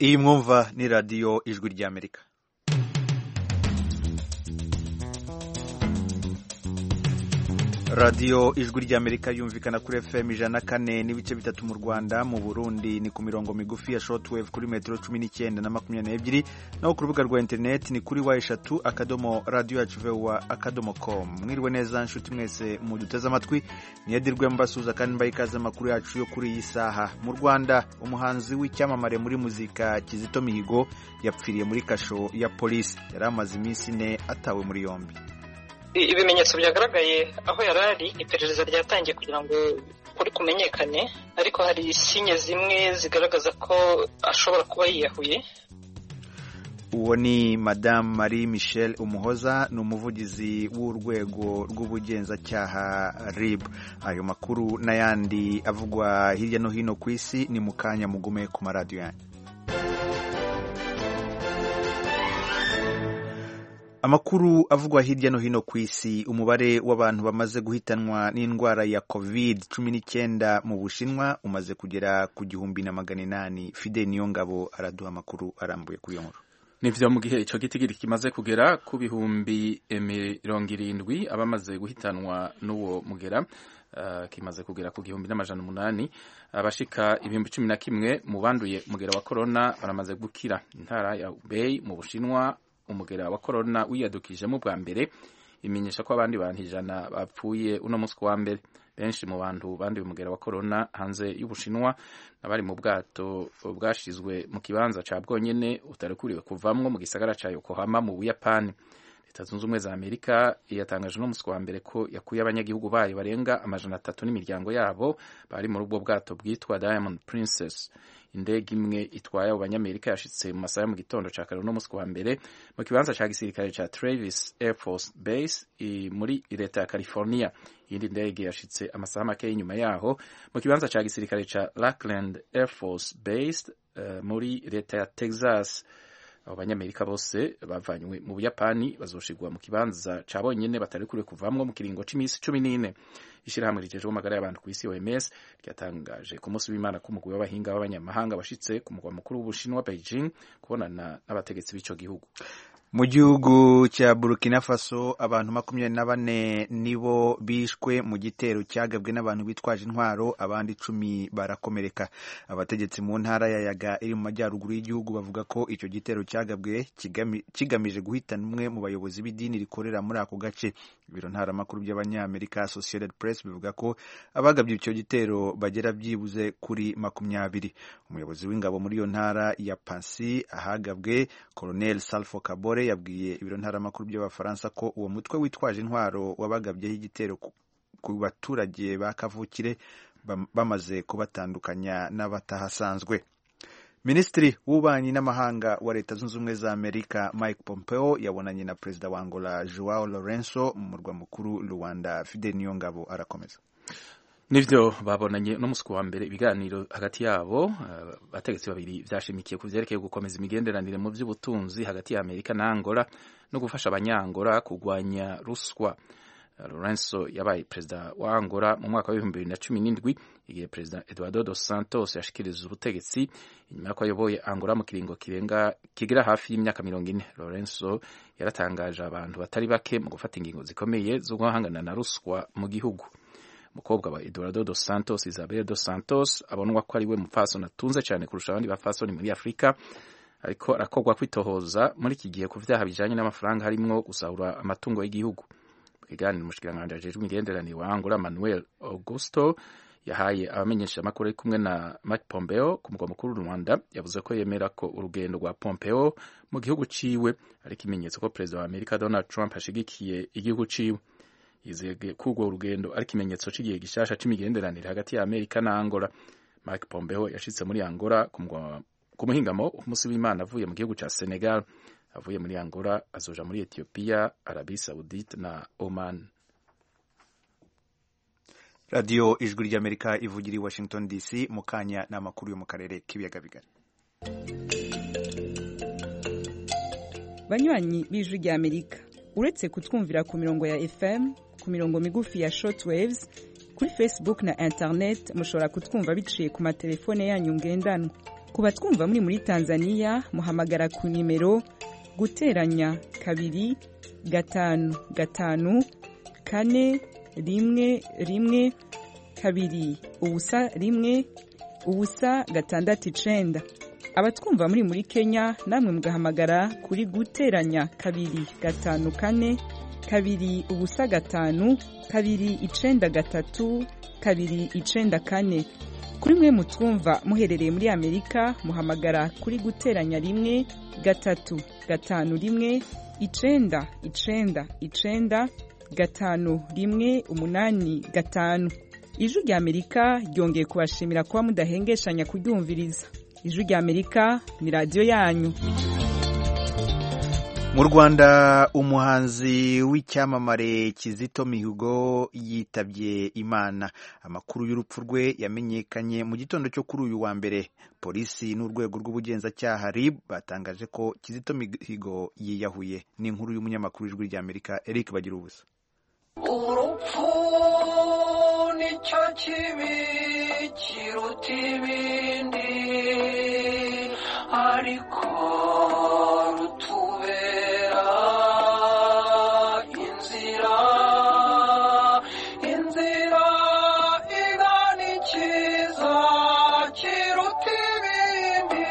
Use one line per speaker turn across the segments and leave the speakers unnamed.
iyi mwumva ni radiyo ijwi ry'Amerika. radiyo ijwi ry'Amerika yumvikana kuri FM 104 n'ibice bitatu mu Rwanda, mu Burundi ni ku mirongo migufi ya shortwave kuri metero 19 na 22, naho ku rubuga rwa internet ni kuri wa3.radioyacu.com. Mwiriwe neza nshuti mwese muduteze amatwi, niyadirwe mbasuza kandi mbayikaze amakuru yacu yo kuri iyi saha. Mu Rwanda, umuhanzi w'icyamamare muri muzika Kizito Mihigo yapfiriye muri kasho ya polisi, yari amaze iminsi 4 atawe muri yombi.
Ibimenyetso byagaragaye aho yarari, iperereza ryatangiye kugira ngo kuri kumenyekane, ariko hari sinye zimwe zigaragaza ko ashobora kuba yiyahuye.
Uwo ni Madame Marie Michelle Umuhoza, ni umuvugizi w'urwego rw'ubugenzacyaha RIB. Ayo makuru n'ayandi avugwa hirya no hino ku isi ni mukanya, mugume ku maradiyo yanyu. Amakuru avugwa hirya no hino ku isi. Umubare w'abantu bamaze guhitanwa n'indwara ya COVID-19 mu Bushinwa umaze kugera ku 1,800. Fide Niyongabo araduha amakuru arambuye kuri iyo nkuru.
Nivyo mu gihe ico gitigiri kimaze kugera ku 70,000 abamaze guhitanwa n'uwo mugera, kimaze kugera ku 1,800. Abashika 11,000 mu banduye mugera wa corona baramaze gukira. Intara ya Hubei mu Bushinwa umugera wa corona wiyadukijemo bwa mbere, imenyesha ko abandi bantu 100 bapfuye uno munsi wa mbere. Benshi mu bantu banduye umugera wa corona hanze y'Ubushinwa nabari mu bwato bwashizwe mu kibanza ca bwonyene utarekuriwe kuvamwo mu gisagara ca Yokohama mu Buyapani. Leta Zunze Ubumwe za Amerika yatangaje no munsi wa mbere ko yakuye abanyagihugu bayo barenga 300 n'imiryango yabo bari muri ubwo bwato bwitwa Diamond Princess. Indege imwe itwaye abo banyamerika yashitse mu masaha mu gitondo ca kare no munsi wa mbere mu kibanza ca gisirikare ca Travis Air Force Base muri leta ya California. Iyindi ndege yashitse amasaha make inyuma yaho mu kibanza ca gisirikare ca Lackland Air Force Base muri leta ya Texas. Abo banyamerika bose bavanywe mu Buyapani bazoshigwa mu kibanza ca bonyene batarekuriwe kuvamwo mu kiringo c'imisi 14. Ishirahamwe rijejwe amagara y'abantu ku isi OMS ryatangaje ku munsi w'Imana ko umugwi w'abahinga b'abanyamahanga bashitse ku mugwa mukuru w'Ubushinwa Beijing kubonana n'abategetsi b'ico gihugu.
Mu gihugu cya Burkina Faso abantu 24 nibo bishwe mu gitero cyagabwe n'abantu bitwaje intwaro, abandi 10 barakomereka. Abategetsi mu ntara ya Yaga iri mu majyaruguru y'igihugu bavuga ko icyo gitero cyagabwe kigamije guhitana umwe mu bayobozi b'idini rikorera muri ako gace. Ibiro ntaramakuru by'abanyamerika Associated Press bivuga ko abagabye icyo gitero bagera byibuze kuri 20. Umuyobozi w'ingabo muri iyo ntara ya Pansi ahagabwe, Colonel Salfo Kabore, yabwiye ibiro ntaramakuru by'abafaransa ko uwo mutwe witwaje intwaro wabagabyeho igitero ku baturage ba kavukire bamaze kubatandukanya n'abatahasanzwe. Minisitiri w'ububanyi n'amahanga wa Leta Zunze Ubumwe za Amerika Mike Pompeo yabonanye na Perezida wa Angola Joao Lourenço mu murwa mukuru Luanda. Fide Niyongabo arakomeza.
Nivyo babonanye no musi wa mbere, ibiganiro hagati yabo abategetsi babiri vyashimikiye ku vyerekeye gukomeza imigenderanire mu vy'ubutunzi hagati ya Amerika na Angola no gufasha abanyangola kugwanya ruswa. Lourenço yabaye perezida wa Angola mu mwaka wa 2017 igihe Perezida Eduardo dos Santos yashikiriza ubutegetsi inyuma y'uko ayoboye Angola mu kiringo kigira hafi y'imyaka 40. Lourenço yaratangaje abantu batari bake mu gufata ingingo zikomeye zo guhangana na ruswa mu gihugu. Umukobwa wa Eduardo dos Santos, Isabel dos Santos, abonwa ko ari we mupfasoni atunze cyane kurusha abandi bapfasoni muri Afrika, ariko arakogwa kwitohoza muri iki gihe ku vyaha bijanye n'amafaranga harimwo gusahura amatungo y'igihugu. Iganira umushikiranganje ajejwe imigenderanire wa Angola Manuel Augusto yahaye abamenyesha amakuru ari kumwe na Mike Pompeo ku mugwa mukuru Rwanda, yavuze ko yemera ko urugendo rwa Pompeo mu gihugu ciwe ari ikimenyetso ko Perezida wa Amerika Donald Trump ashigikiye igihugu ciwe. Yizeye kugwa urugendo ari ikimenyetso c'igihe gishasha c'imigenderanire hagati ya Amerika na Angola. Mike Pompeo yashitse muri Angola ku muhingamo umunsi w'Imana avuye mu gihugu ca Senegal. Avuye muri Angola azoja muri Ethiopia, Arabie Saoudite na Oman.
Radio Ijwi ry'Amerika ivugira i Washington DC. Mukanya n'amakuru yo mu karere k'ibiyaga bigari.
Banywanyi b'Ijwi ry'Amerika, uretse kutwumvira ku mirongo ya FM, ku mirongo migufi ya shortwaves, kuri Facebook na internet mushobora kutwumva biciye ku matelefone yanyu ngendanwa. ku batwumva muri Tanzania muhamagara ku nimero guteranya 2 5 5 4 1 1 2 ubusa 1 ubusa 6 abatwumva muri Kenya namwe mugahamagara kuri guteranya 2 5 4 2 ubusa 5 2 9 3 2 9 4 kuri mwe mutwumva muherereye muri Amerika muhamagara kuri guteranya 1 3 5 1 9 9 9 5 1 8 5. Ijwi rya Amerika ryongeye kubashimira kuba mudahengeshanya kuryumviriza. Ijwi rya Amerika ni radio yanyu.
Mu Rwanda umuhanzi w'icyamamare Kizito Mihigo yitabye Imana. Amakuru y'urupfu rwe yamenyekanye mu gitondo cyo kuri uyu wa mbere. Polisi n'urwego rw'ubugenzacyaha RIB batangaje ko Kizito Mihigo yiyahuye. Ni inkuru y'umunyamakuru w'Ijwi rya Amerika Eric Bagirubusa.
Urupfu nicyo kibi kiruta ibindi ariko rutubera inzira igana ikiza kiruta ibindi.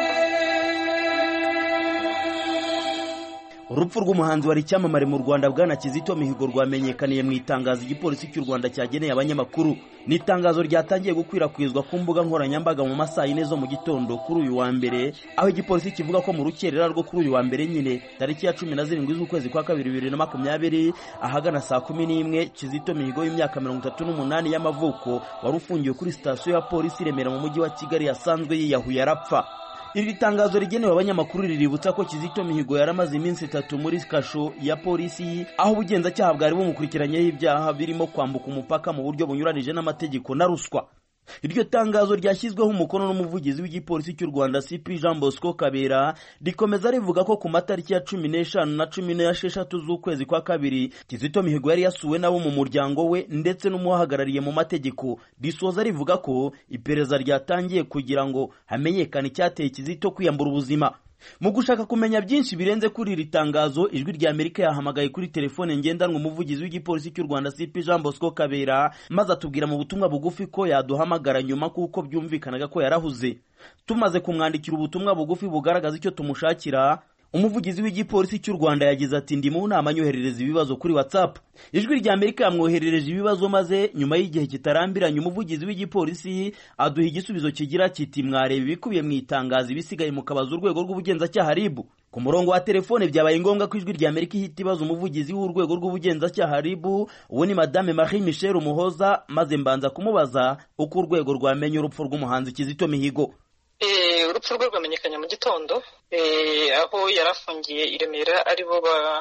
Urupfu rw'umuhanzi wari icyamamare mu Rwanda bwana Kizito Mihigo rwamenyekaniye mu itangazo igipolisi cy'u Rwanda cyageneye abanyamakuru. Ni itangazo ryatangiye gukwirakwizwa ku mbuga nkoranyambaga mu masaha 4 zo mu gitondo kuri uyu wa mbere, aho igipolisi kivuga ko mu rukerera rwo kuri uyu wa mbere nyine tariki ya 17 z'ukwezi kwa 2020 ahagana saa 11 Kizito Mihigo w'imyaka 38 y'amavuko wari ufungiwe kuri sitasiyo ya polisi Remera mu mujyi wa Kigali yasanzwe yiyahuye arapfa. Iri tangazo rigenewe abanyamakuru riributsa ko Kizito Mihigo yaramaze iminsi 3 muri kasho ya polisi, aho ubugenzacyaha bwari bumukurikiranyeho ibyaha birimo kwambuka umupaka mu buryo bunyuranije n'amategeko na ruswa. Iryo tangazo ryashyizweho umukono n'umuvugizi w'igipolisi cy'u Rwanda CP Jean Bosco Kabera rikomeza rivuga ko ku matariki ya 15 na 16 z'ukwezi kwa 2 Kizito Mihigo yari yasuwe nabo mu muryango we ndetse n'umuhagarariye mu mategeko. Risoza rivuga ko iperereza ryatangiye kugira ngo hamenyekane icyateye Kizito kwiyambura ubuzima. Mu gushaka kumenya byinshi birenze kuri iri tangazo, Ijwi rya Amerika yahamagaye kuri telefone ngendanwa umuvugizi w'igipolisi cy'u Rwanda CP Jean Bosco Kabera, maze atubwira mu butumwa bugufi ko yaduhamagara nyuma kuko byumvikanaga ko yarahuze. Tumaze kumwandikira ubutumwa bugufi bugaragaza icyo tumushakira, umuvugizi w'igipolisi cy'u Rwanda yagize ati ndi mu nama nyoherereza ibibazo kuri WhatsApp. Ijwi rya Amerika yamwoherereje ibibazo maze nyuma y'igihe kitarambiranye umuvugizi w'igipolisi aduha igisubizo kigira kiti mwareba ibikubiye mu itangazo ibisigaye mu kabazo urwego rw'ubugenzacyaha RIB. Ku murongo wa telefone byabaye ngombwa ko Ijwi rya Amerika ihita ibaza umuvugizi w'urwego rw'ubugenzacyaha RIB uwo ni Madame Marie Michel Umuhoza, maze mbanza kumubaza uko urwego rwamenye urupfu rw'umuhanzi Kizito Mihigo.
Urupfu rwe rwamenyekanye mu gitondo aho yarafungiye i Remera, aribo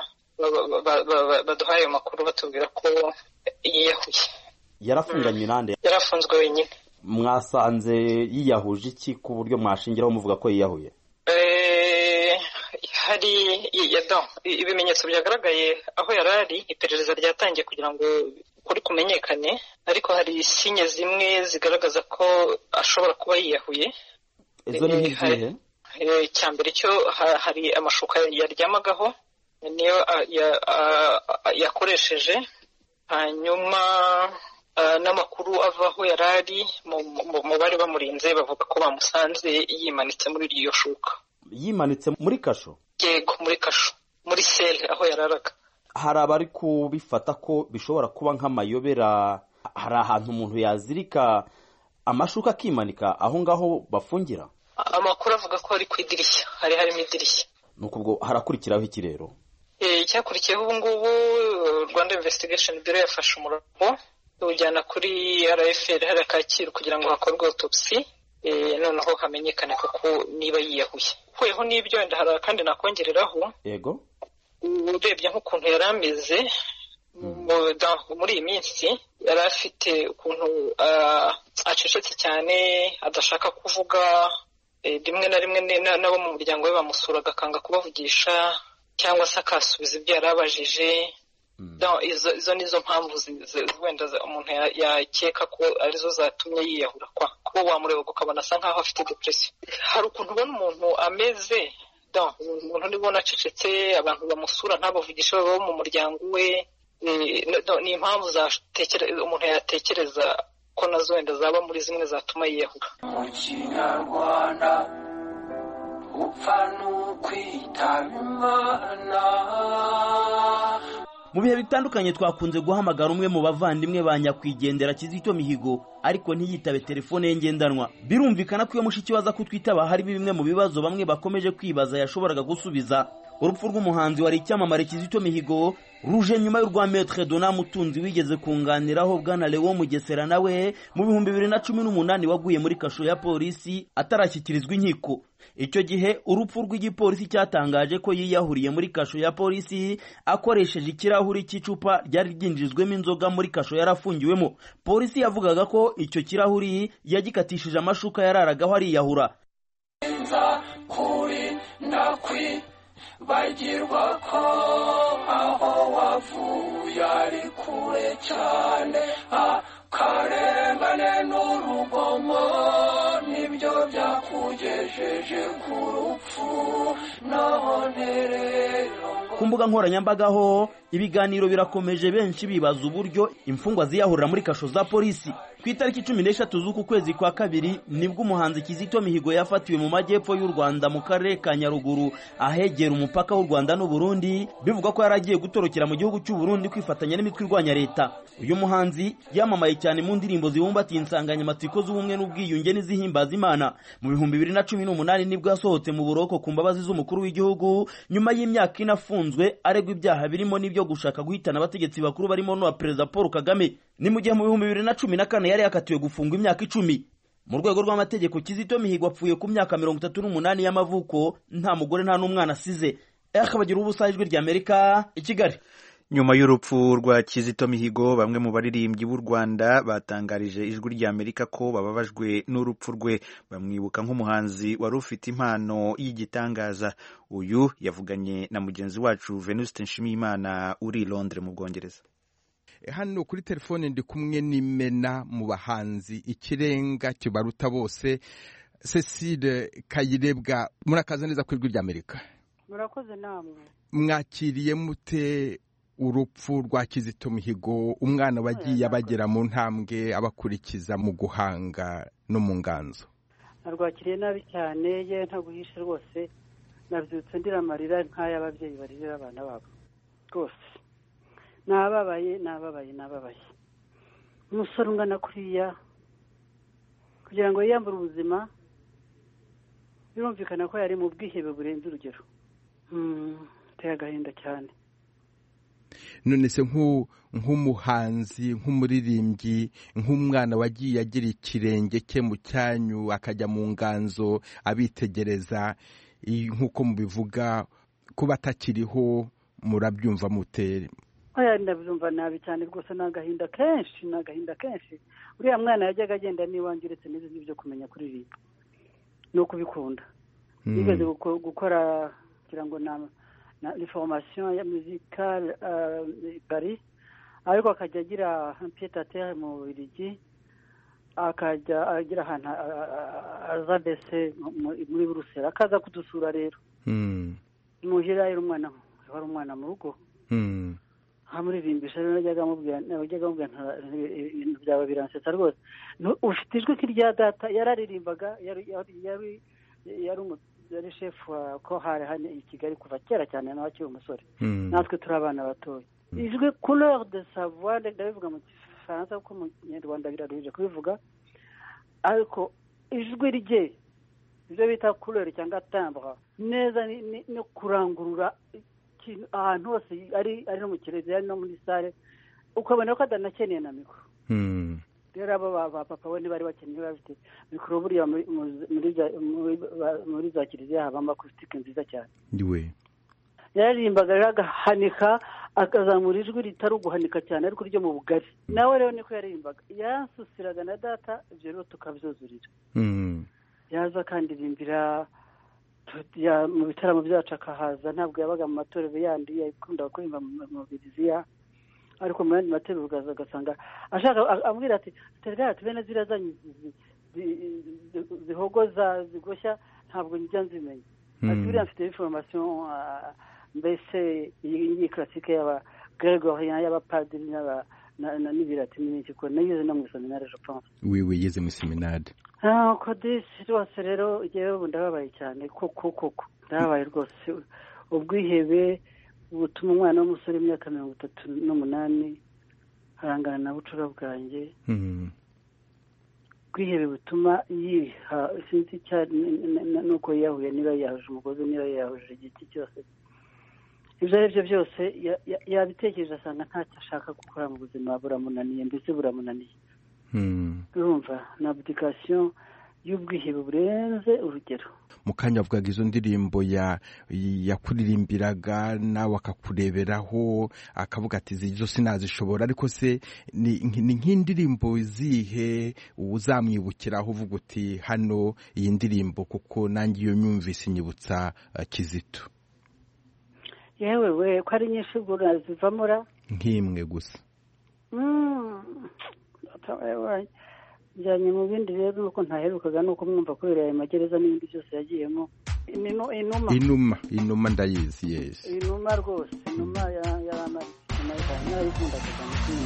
baduhaye ayo makuru batubwira ko yiyahuye.
Yarafunganywe nande?
Yarafunzwe wenyine.
Mwasanze yiyahuje iki ku buryo mwashingiraho muvuga ko yiyahuye?
Hari ibimenyetso byagaragaye aho yarari, iperereza ryatangiye kugira ngo kuri kumenyekane, ariko hari sinye zimwe zigaragaza ko ashobora kuba yiyahuye.
Izo ni izihe?
Cyambere cyo hari amashuka yaryamagaho niyo yakoresheje, hanyuma n'amakuru avaho yarari mu bari bamurinze bavuga ko bamusanze yimanitse muri iyo shuka.
Yimanitse muri kasho?
Yego, muri kasho, muri sele aho yararaga.
Hari abari kubifata ko bishobora kuba nk'amayobera, hari ahantu umuntu yazirika amashuka akimanika aho ngaho bafungira?
Amakuru avuga ko ari ku idirishya, harimo idirishya.
Nuko ubwo harakurikiraho iki rero?
Icyakurikiyeho ubu ngubu Rwanda Investigation Bureau yafashe umurongo ujyana kuri RFL hariya Kacyiru kugira ngo hakorwe autopsy, noneho hamenyekane koko niba yiyahuye. Kuyeho n'ibyo wenda hari kandi nakongereraho.
Yego.
Urebye nk'ukuntu yari ameze muri iyi minsi, yari afite ukuntu acecetse cyane, adashaka kuvuga, rimwe na rimwe nabo mu muryango we bamusuraga akanga kubavugisha cyangwa se akasubiza ibyo yari abajije. izo nizo mpamvu wenda umuntu yakeka ko arizo zatumye yiyahura kuba wamureba ukabona asa nkaho afite depression. Hari ukuntu ubona umuntu ameze umuntu nibona acecetse, abantu bamusura ntabavugisha, baba mu muryango we, ni impamvu umuntu yatekereza ko nazo wenda zaba muri zimwe zatuma yiyahura.
Mu Kinyarwanda upfa n'ukwitaba Imana.
Mu bihe bitandukanye twakunze guhamagara umwe mu bavandimwe ba nyakwigendera Kizito Mihigo ariko ntiyitabe telefone ye ngendanwa. Birumvikana ko iyo mushiki waza kutwitaba hari bimwe mu bibazo bamwe bakomeje kwibaza yashoboraga gusubiza. Urupfu rw'umuhanzi wari icyamamare Kizito Mihigo ruje nyuma y'urwa Maître Donald Mutunzi wigeze kunganiraho bwana Leo Mugesera nawe mu 2018 waguye muri kasho ya polisi atarashyikirizwa inkiko. Icyo gihe urupfu rw'igipolisi cyatangaje ko yiyahuriye muri kasho ya polisi akoresheje ikirahuri cy'icupa ryari ryinjizwemo inzoga muri kasho yarafungiwemo. Polisi yavugaga ko icyo kirahuri yagikatishije amashuka yararagaho ariyahura.
Bagirwa ko aho wavuye ari kure cyane, akarengane n'urugomo nibyo byakugejeje ku rupfu. None rero
ku mbuga nkoranyambaga ho ibiganiro birakomeje, benshi bibaza uburyo imfungwa ziyahurira muri kasho za polisi. Ku itariki 13 z'uku kwezi kwa kabiri nibwo umuhanzi Kizito Mihigo yafatiwe mu majyepfo y'u Rwanda mu karere ka Nyaruguru ahegera umupaka w'u Rwanda n'u Burundi, bivugwa ko yaragiye gutorokera mu gihugu cy'u Burundi kwifatanya n'imitwe irwanya leta. Uyu muhanzi yamamaye cyane mu ndirimbo zibumbatiye insanganyamatsiko z'ubumwe n'ubwiyunge n'izihimbaza Imana. Mu 2018 nibwo yasohotse mu buroko ku mbabazi z'umukuru w'igihugu nyuma y'imyaka inafunzwe aregwa ibyaha birimo n'ibyo gushaka guhitana abategetsi bakuru barimo n'uwa Perezida Paul Kagame. Ni mu gihe mu 2014 yari yakatiwe gufungwa imyaka 10. Mu rwego rw'amategeko Kizito Mihigo apfuye ku myaka 38 y'amavuko, nta mugore nta n'umwana asize. Bagira ubusa ijwi ry'Amerika i Kigali.
Nyuma y'urupfu rwa Kizito Mihigo, bamwe mu baririmbyi b'u Rwanda batangarije ijwi ry'Amerika ko bababajwe n'urupfu rwe. Bamwibuka nk'umuhanzi wari ufite impano y'igitangaza. Uyu yavuganye na mugenzi wacu Venuste Nshimiyimana uri i Londres mu Bwongereza.
Hano kuri telefone ndi kumwe n'imena mu bahanzi ikirenga kibaruta bose, Cecile Kayirebwa. Murakaza neza ku ijwi ry'Amerika.
Murakoze namwe.
Mwakiriye mute urupfu rwa Kizito Mihigo, umwana wagiye abagera mu ntambwe abakurikiza mu guhanga no mu nganzo?
Narwakiriye nabi cyane, ye ntaguhishe rwose, nabyutse ndira amarira nk'ay'ababyeyi baririra abana babo rwose. Nababaye. Umusore ungana kuriya kugira ngo yiyambure ubuzima, birumvikana ko yari mu bwihebe burenze urugero. Teye agahinda cyane.
None se nk'umuhanzi, nk'umuririmbyi, nk'umwana wagiye agira ikirenge cye mu cyanyu akajya mu nganzo abitegereza, nk'uko mubivuga kuba atakiriho murabyumva mute?
Aya ndabyumva nabi cyane rwose, n'agahinda kenshi. Uriya mwana yajyaga agenda n'iwanjye uretse n'ibyo byo kumenya kuririmba no kubikunda. Yigeze gukora kugira ngo na formation ya musicale Paris, ariko akajya agira pied-à-terre mu Bubiligi, akajya agira ahantu azadese muri Buruseli, akaza kudusura rero. Muhira yari umwana mu rugo. Amuririmbisha rero najyaga mubwira ibintu byawe biransetsa rwose. Ufite ijwi nk'irya data. Yararirimbaga, yari chef wa chorale hano i Kigali kuva kera cyane, nawe akiri umusore. Natwe turi abana batoya. Ijwi couleur de sa voix, ndabivuga mu Gifaransa kuko mu Kinyarwanda biraruhije kubivuga, ariko ijwi rye ibyo bita couleur cyangwa timbre neza no kurangurura ahantu hose, ari no mu kirezi, ari no muri sale, ukabona ko adanakeneye na mikoro. Rero aba papa we bari bakeneye bafite mikoro, buriya muri za kiliziya habamo acoustic nziza cyane. Yaririmbaga agahanika, akazamura ijwi ritari uguhanika cyane ariko ryo mu bugari. Nawe rero niko yaririmbaga, yansusiraga na data, ibyo rero tukabyuzurira. Yaza akandirimbira mu bitaramo byacu akahaza, ntabwo yabaga mu matorero yandi yakunda kuririmba mu Biriziya. ariko mu yandi materura ugasanga ashaka ambwira ati terega tubene zira zanyu zihogoza zigoshya ntabwo njya nzimenya ati buriya mfite information mbese iyi classique y'aba Gregorien y'abapadiri n'ibirati n'iki ko nayize no mu seminari je pense
oui yize mu seminari
ko disi rwose rero yewe ndababaye cyane koko ndababaye rwose ubwihebe butuma umwana w'umusore w'imyaka 38 arangana na bucura bwanjye ubwihebe butuma yiha sinzi cyane nuko yahuye niba yahuje umugozi niba yahuje igiti cyose ibyo ari byo byose yabitekereje asanga ntacyo ashaka gukora mu buzima buramunaniye mbese buramunaniye urumva na abdication y'ubwihebe burenze urugero
mu kanya avugaga izo ndirimbo yakuririmbiraga nawe akakureberaho akavuga ati izo sinazishobora ariko se ni nk'indirimbo zihe uzamwibukiraho uvuga uti hano iyi ndirimbo kuko nanjye iyo nyumvise inyibutsa Kizito
yewe we ko ari nyinshi ubwo nazivamura
nk'imwe gusa
njyanye mu bindi rero nuko ntaherukaga nuko mwumva kubera ayo magereza n'ibindi byose yagiyemo
inuma ndayizi yes
inuma rwose inuma yaramara narayikunda cyane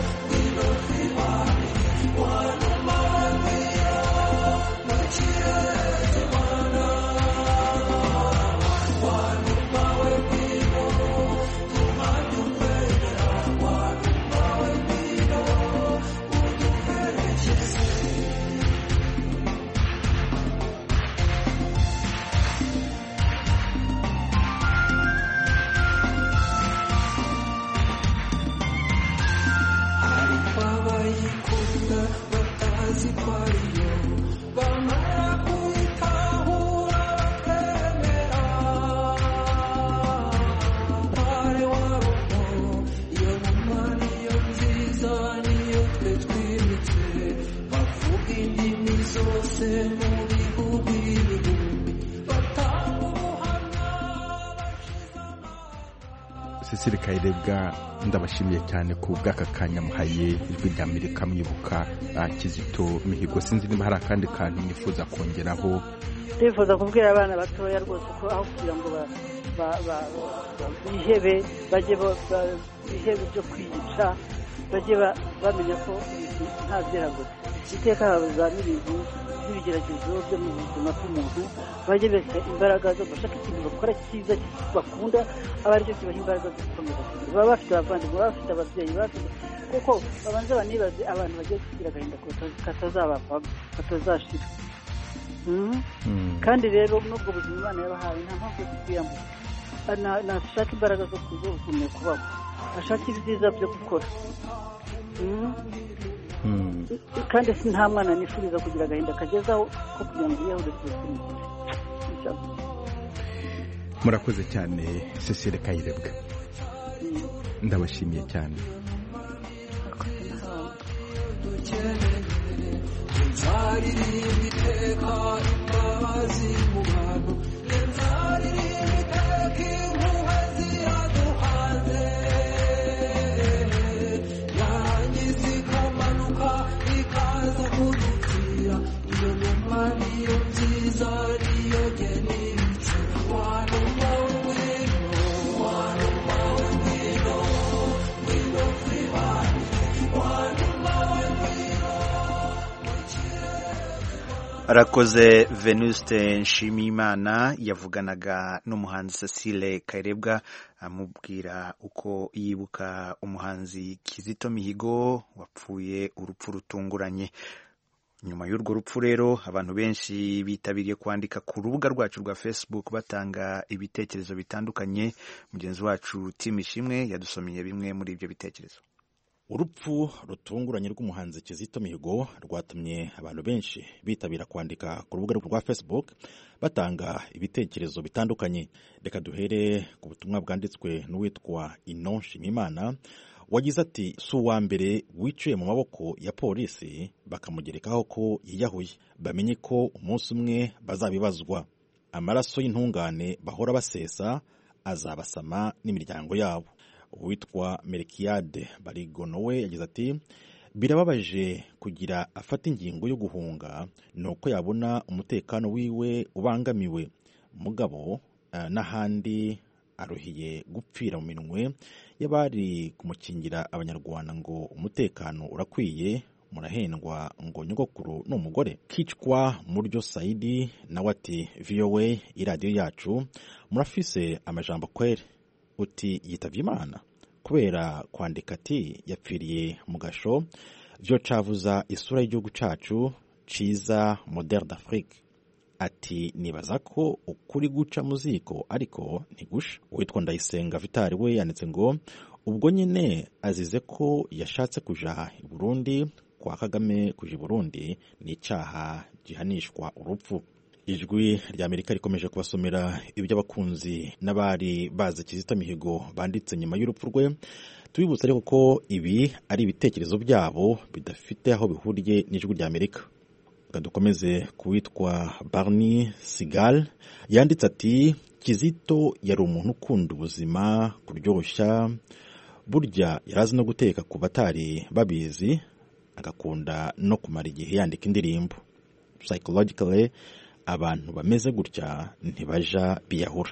Yeah.
Cecile Kayirebwa ndabashimiye cyane ku bw'aka kanya muhaye ijwi rya Amerika mwibuka Kizito Mihigo. Sinzi niba hari akandi kantu nifuza kongeraho.
ndifuza kubwira abana batoya rwose ko aho kugira ngo bihebe bajye bihebe byo kwiyica bajye bamenya ko nta byeraguze iteka habuza n'ibintu n'ibigeragezo byo mu buzima bw'umuntu bajye bese imbaraga zo gushaka ikintu bakora cyiza bakunda aba aricyo kibaha imbaraga zo gukomeza baba bafite abavandimwe baba bafite ababyeyi kuko babanza banibaze abantu bagiye kugira agahinda katazabavamo katazashira kandi rero n'ubwo buzima Imana yabahaye nta mpamvu yo kwiyambura nashaka imbaraga zo kugumya kubaho ashaka ibyiza byo gukora kandi si nta mwana nifuriza kugira agahinda kagezaho ko kugira ngo yiyahure ku buzima.
Murakoze cyane Cecile Kayirebwa, ndabashimiye cyane.
Arakoze Venuste Nshimiyimana yavuganaga n'umuhanzi Cecile Kayirebwa amubwira uko yibuka umuhanzi Kizito Mihigo wapfuye urupfu rutunguranye. Nyuma y'urwo rupfu rero abantu benshi bitabiriye kwandika ku rubuga rwacu rwa Facebook batanga ibitekerezo bitandukanye. Mugenzi wacu Tim Ishimwe yadusomeye bimwe muri ibyo bitekerezo.
Urupfu rutunguranye rw'umuhanzi Kizito Mihigo rwatumye abantu benshi bitabira kwandika ku rubuga rwa Facebook batanga ibitekerezo bitandukanye. Reka duhere ku butumwa bwanditswe n'uwitwa Inon Nshimiyimana wagize ati si uwa mbere wiciye mu maboko ya polisi bakamugerekaho ko yiyahuye, bamenye ko umunsi umwe bazabibazwa. Amaraso y'intungane bahora basesa azabasama n'imiryango yabo. Uwitwa Melkiade Barigono we yagize ati birababaje kugira afata ingingo yo guhunga nuko yabona umutekano wiwe ubangamiwe. Mugabo n'ahandi aruhiye gupfira mu minwe y'abari kumukingira abanyarwanda ngo umutekano urakwiye, murahendwa ngo nyogokuru n'umugore. Kicwa Muryo Saidi nawe ati VOA iradiyo yacu murafise amajambo kwere, uti yitavye Imana kubera kwandika ati yapfiriye mu gasho, vyo cavuza isura y'igihugu cacu ciza moderne d'Afrique. Ati nibaza ko ukuri guca muziko ariko ntigusha. Uwitwa Ndayisenga Vitali we yanditse ngo ubwo nyene azize ko yashatse kuja i Burundi kwa Kagame, kuja i Burundi ni icaha gihanishwa urupfu. Ijwi rya Amerika rikomeje kubasomera ibyo abakunzi n'abari bazi Kizito Mihigo banditse nyuma y'urupfu rwe. Tubibutsa ariko ko ibi ari ibitekerezo byabo bidafite aho bihuriye n'ijwi rya Amerika. Dukomeze kuwitwa Barney Sigal yanditse ati Kizito yari umuntu ukunda ubuzima, kuryoshya, burya yarazi no guteka ku batari babizi, agakunda no kumara igihe yandika indirimbo. Psychologically abantu bameze gutya ntibaja biyahura.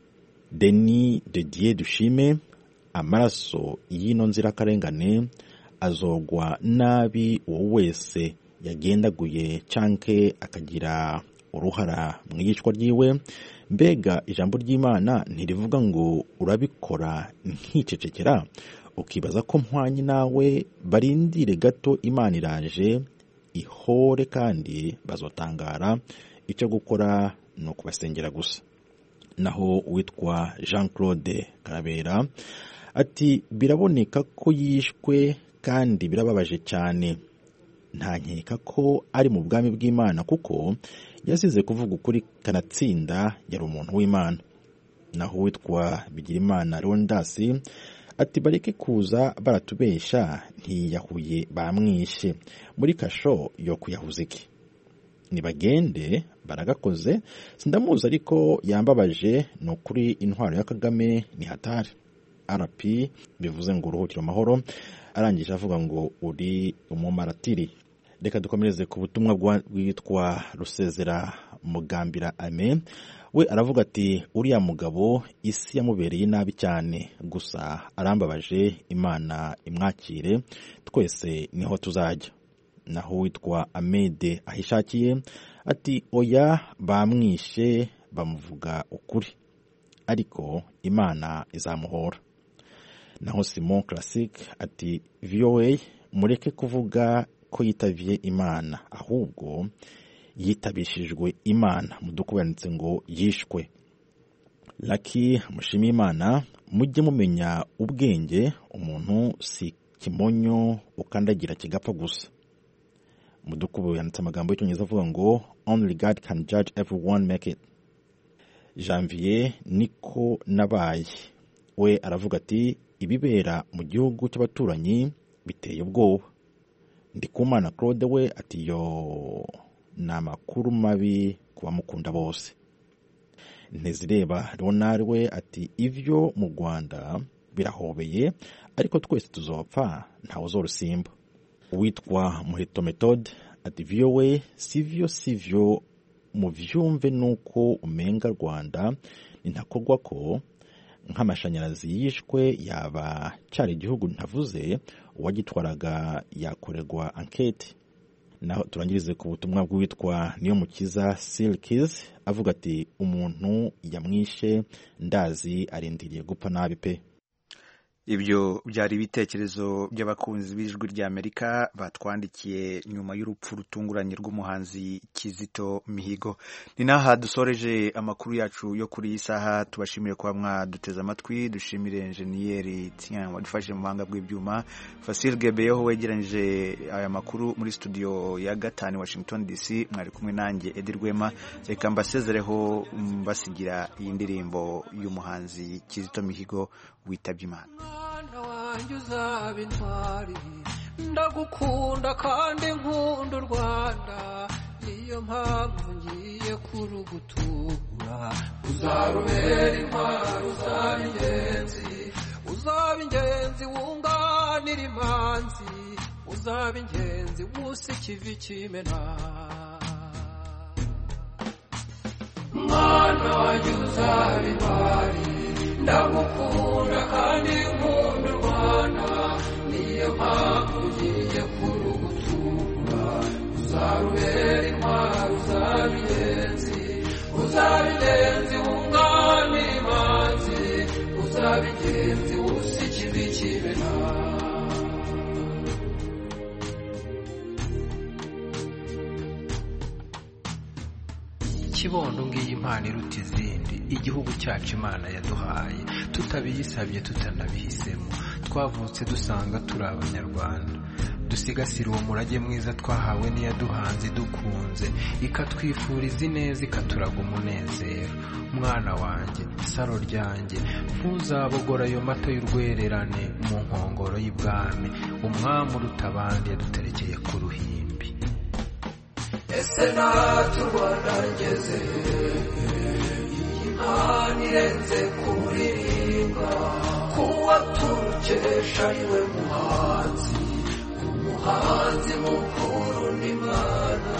Denis de Dieu Dushime amaraso y'ino nzirakarengane azogwa nabi uwo wese yagendaguye canke akagira uruhara mu yicwa ryiwe. Mbega ijambo ry'Imana ntirivuga ngo urabikora nkicecekera ukibaza ko mpwanye nawe, barindire gato Imana iraje ihore kandi bazotangara, icyo gukora no kubasengera gusa. Naho witwa Jean Claude Karabera ati biraboneka ko yishwe kandi birababaje cyane, nta nkeka ko ari mu bwami bw'Imana kuko yasize kuvuga ukuri kanatsinda, yari umuntu w'Imana. Naho witwa Bigirimana Rondasi ati bareke kuza baratubesha, ntiyahuye bamwishe, muri kasho yo kuyahuza iki, nibagende baragakoze, sindamuzi ariko yambabaje, nukuri intwaro ya Kagame ni hatari. RP bivuze ngo uruhukire amahoro, arangije avuga ngo uri umumaratiri. Reka dukomereze ku butumwa bwitwa Rusezera Mugambira Ame. We aravuga ati uriya mugabo isi yamubereye nabi cyane, gusa arambabaje, Imana imwakire, twese niho tuzajya. Naho witwa Amede ahishakiye ati oya, bamwishe bamuvuga ukuri, ariko Imana izamuhora. Naho Simon Classic ati VOA mureke kuvuga ko yitaviye Imana, ahubwo yitabishijwe Imana, mudukubanitse ngo yishwe. Lucky mushimi Imana, mujye mumenya ubwenge, umuntu si kimonyo ukandagira kigapfa gusa. Mudukubu yanditse amagambo y'icyongereza avuga ngo only God can judge everyone make it. Janvier niko nabaye, we aravuga ati ibibera mu gihugu cy'abaturanyi biteye ubwoba. Ndikumana Claude we ati yo ni amakuru mabi ku bamukunda bose. Ntezireba Leonard we ati ivyo mu Rwanda birahobeye, ariko twese tuzopfa ntawe uzorusimba. Witwa Muheto Methode ati VOA sivyo muvyumve nuko umenga Rwanda nintakorwa ko nk'amashanyarazi yishwe yaba cyari igihugu ntavuze, uwagitwaraga yakorerwa enquete. Naho turangirize ku butumwa bw'uwitwa Niyomukiza Silkies avuga ati umuntu yamwishe ndazi arindiriye gupfa nabi pe.
Ibyo byari ibitekerezo by'abakunzi b'ijwi rya Amerika batwandikiye nyuma y'urupfu rutunguranye rw'umuhanzi Kizito Mihigo. Ni naha dusoreje amakuru yacu yo kuri iyi saha. Tubashimire kuba mwaduteze amatwi, dushimire enjeniyeri Tian wadufashe mu buhanga bw'ibyuma, Fasil Gebeyeho wegeranyije aya makuru muri studio ya 5 Washington DC. Mwari kumwe nanjye Edi Rwema. Reka mbasezereho mbasigira iyi ndirimbo y'umuhanzi Kizito Mihigo witabye Imana.
Wanjye uzaba intwari, ndagukunda kandi nkunda u Rwanda, niyo mpamvu ngiye kurugutura. Uzarubera intwari, uzaba ingenzi wunganira imanzi, uzaba ingenzi wusa ikivi kimena. Mwana wanjye uzaba intwari, ndagukunda kandi nkunda u Rwanda, niyo mpamvu ngiye kurugutura. Uzarubera intwari, uzaba ingenzi wunganira imanzi, uzaba ingenzi wusa ikivi kimena. Kibondo ngiyi impano iruta izindi igihugu cyacu Imana yaduhaye, tutabiyisabye tutanabihisemo. Twavutse dusanga turi Abanyarwanda, dusigasira uwo murage mwiza twahawe n'iyaduhanze dukunze, ikatwifuriza ineza ikaturaga umunezero. Mwana wanjye saro ryanjye, ntuzabogora ayo mata y'urwererane mu nkongoro y'ibwami, umwami uruta abandi yaduterekeye ku ruhimbi. Ese natwe Rwanda ngeze, iyi mpano irenze kuririmba, kuba turukesha ariwe muhanzi, umuhanzi mukuru n'Imana.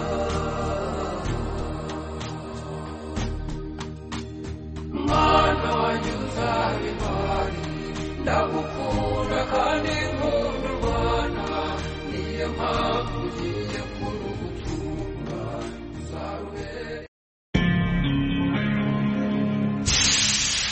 Mwana wanjye uzaba intwari, ndagukunda kandi nkunda u Rwanda, niyo mpamvu